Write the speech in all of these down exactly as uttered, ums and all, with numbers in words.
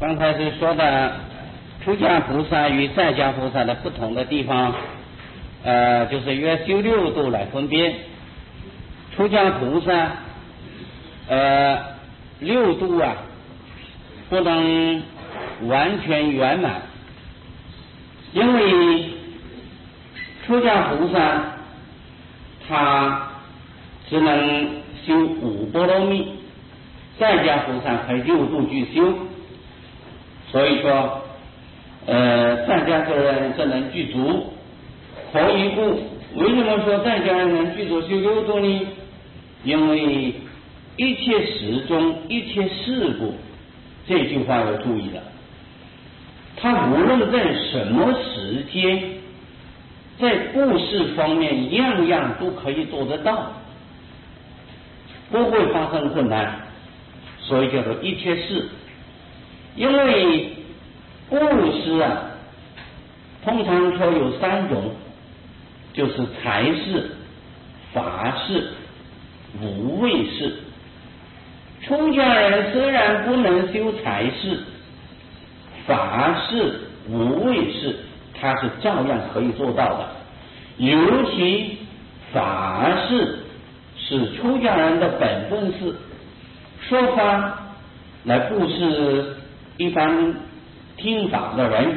刚才是说的出家菩萨与在家菩萨的不同的地方，呃，就是约修六度来分别。出家菩萨，呃，六度啊，不能完全圆满，因为出家菩萨他只能修五波罗蜜，在家菩萨可以六度去修。所以说，呃，在家个人只能具足。何以故？为什么说在家人能具足修六度呢？因为一切时中一切事故，这句话要注意了。他无论在什么时间，在布施方面，样样都可以做得到，不会发生困难，所以叫做一切事。因为布施啊，通常说有三种，就是财事、法事、无畏事。出家人虽然不能修财事、法事、无畏事，他是照样可以做到的。尤其法事是出家人的本分事，说法来布施一般听法的人，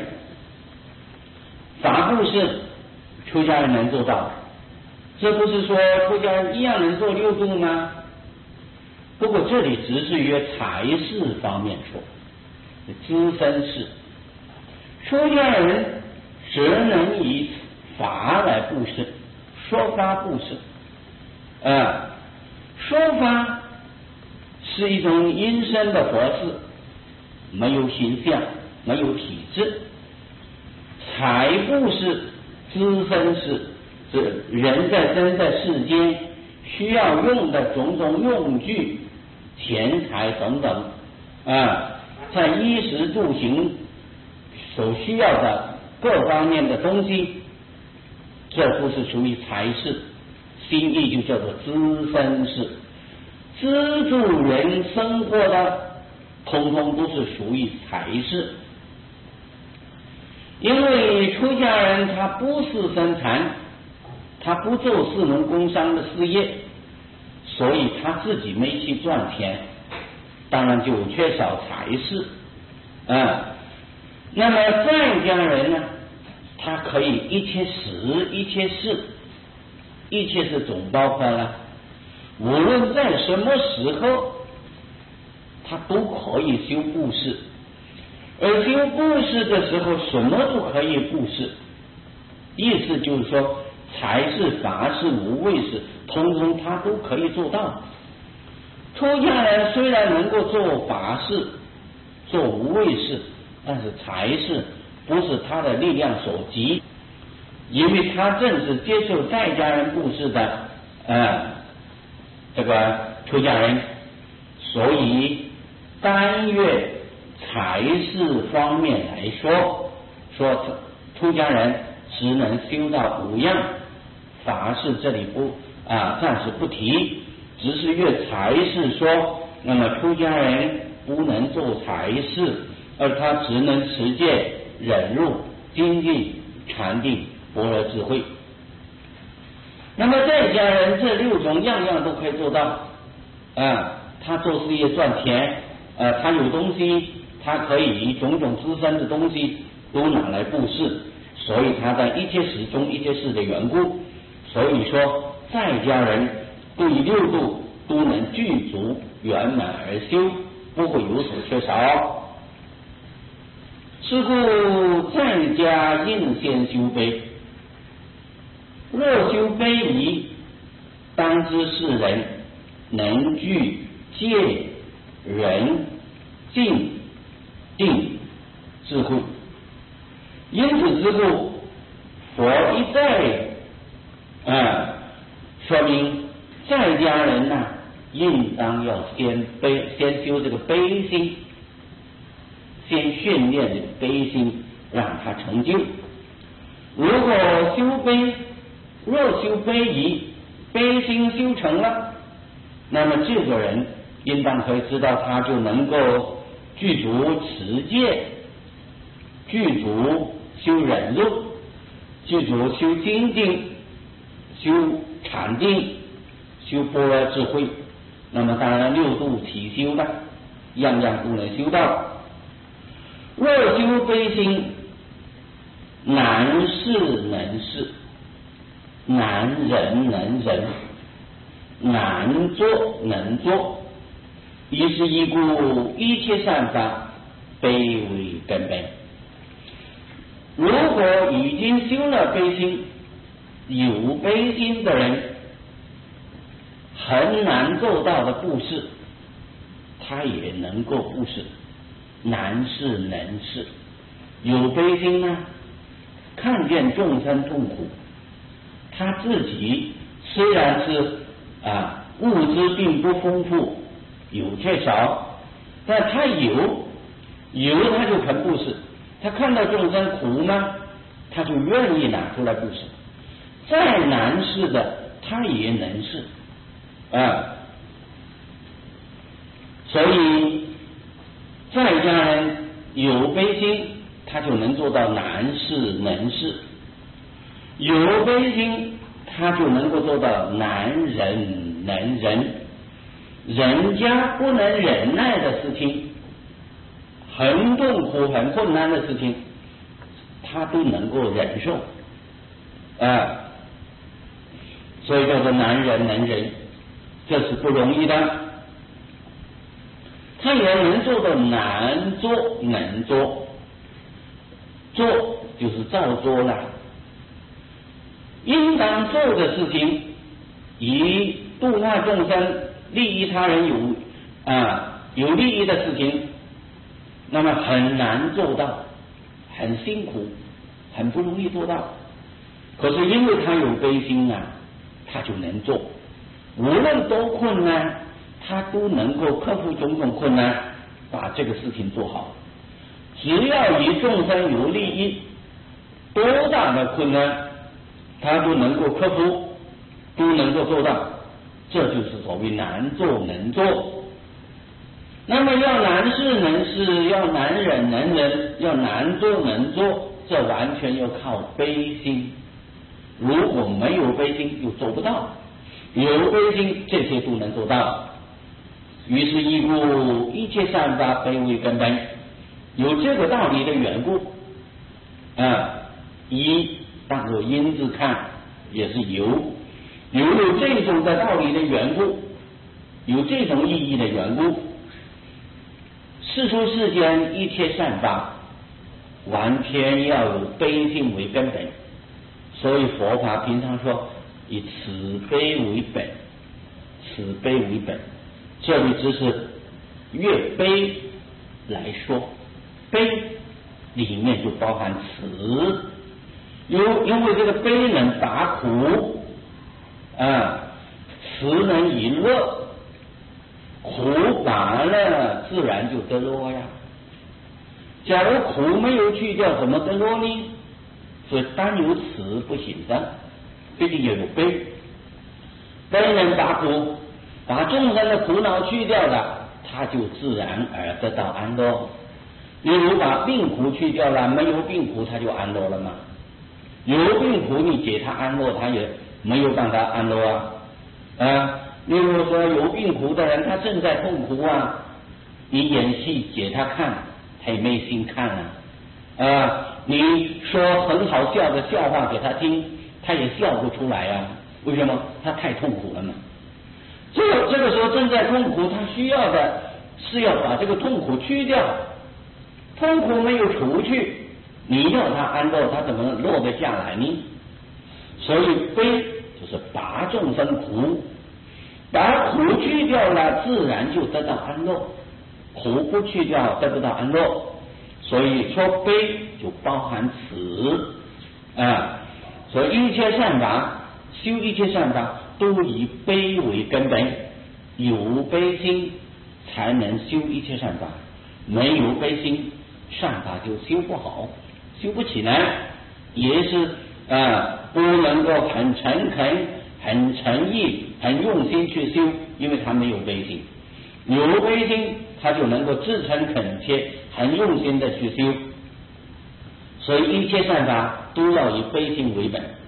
法布施出家人能做到，这不是说出家人一样能做六度吗？不过这里只是于财事方面说，资身事，出家人只能以法来布施，说法布施。呃，说法是一种阴身的佛事，没有形象，没有体质。财布施、资身事，这人在生在世间需要用的种种用具、钱财等等啊，在衣食住行所需要的各方面的东西，这不是属于财事，心意就叫做资身事。资助人生活的通通都是属于财事。因为出家人他不是生产，他不做士农工商的事业，所以他自己没去赚钱，当然就缺少财事啊。那么在家人呢，他可以一切时一切事，一切是总包括了，无论在什么时候他都可以修布施。而修布施的时候，什么都可以布施，意思就是说财事、法事、无畏事，通通他都可以做到。出家人虽然能够做法事、做无畏事，但是财事不是他的力量所及，因为他正是接受在家人布施的呃这个出家人，所以单月财事方面来说，说出家人只能修到五样，法事这里不啊暂时不提，只是越财事说，那么出家人不能做财事，而他只能持戒、忍辱、精进、禅定、般若智慧。那么在家人这六种样样都可以做到啊，他做事业赚钱，呃，他有东西，他可以以种种资身的东西都拿来布施，所以他在一切时中一切事的缘故，所以说在家人对六度都能具足圆满而修，不会有所缺少。是故在家应先修悲，若修悲仪，当知是人能具戒、忍、静、定、智慧。因此之故，佛一再啊说明在家人呢、啊，应当要先悲，先修这个悲心，先训练这个悲心，让他成就。如果修悲，若修悲仪，悲心修成了，那么这个人应当可以知道，他就能够具足持戒，具足修忍辱，具足修精进，修禅定，修般若智慧。那么当然六度体修的，样样都能修到。若修悲心，难事能事，难忍能忍，难做能做。一是一故，一切善法悲为根本。如果已经修了悲心，有悲心的人很难做到的布施，他也能够布施，难事能事。有悲心呢，看见众生痛苦，他自己虽然是啊物质并不丰富，有却少，但他有有他就肯布施，他看到众生苦呢，他就愿意拿出来布施。再难事的他也能事啊，所以在家人有悲心，他就能做到难事能事；有悲心，他就能够做到难忍能忍。人家不能忍耐的事情，很痛苦很困难的事情，他都能够忍受啊，所以叫做难忍能忍，这是不容易的。他也能做到难做能做，做就是照做了，应当做的事情，以度化众生、利益他人有啊有利益的事情，那么很难做到，很辛苦，很不容易做到。可是因为他有悲心啊，他就能做，无论多困难，他都能够克服种种困难，把这个事情做好。只要与众生有利益，多大的困难，他都能够克服，都能够做到。这就是所谓难做能做。那么要难事能事，要难忍能忍，要难做能做，这完全要靠悲心。如果没有悲心，又做不到；有悲心，这些都能做到。于是一故，一切善法悲为根本。有这个道理的缘故啊，一当作因字看，也是有有有这种的道理的缘故，有这种意义的缘故。世出世间一切善法，完全要有悲心为根本。所以佛法平常说以慈悲为本，慈悲为本。这里只是越悲来说，悲里面就包含慈，因因为这个悲能拔苦啊，慈能引乐，苦拔了自然就得乐呀。假如苦没有去掉，怎么得乐呢？所以单有慈不行的，必定要有悲。悲能拔苦，把众生的苦恼去掉了，他就自然而得到安乐。例如把病苦去掉了，没有病苦他就安乐了吗？有病苦你给他安乐，他也没有办法安乐啊啊！例如说有病苦的人，他正在痛苦啊，你演戏给他看，他也没心看啊啊！你说很好笑的笑话给他听，他也笑不出来啊。为什么？他太痛苦了嘛。这个这个时候正在痛苦，他需要的是要把这个痛苦去掉，痛苦没有除去，你要他安乐，他怎么落得下来呢？所以悲就是拔众生苦，把苦去掉了，自然就得到安乐；苦不去掉，得不到安乐。所以说悲就包含慈啊，所以一切善法，修一切善法都以悲为根本，有悲心才能修一切善法，没有悲心，善法就修不好，修不起来，也是啊，不能够很诚恳、很诚意、很用心去修，因为他没有悲心。有悲心， 他就能够自诚恳切、很用心的去修。所以一切善法都要以悲心为本。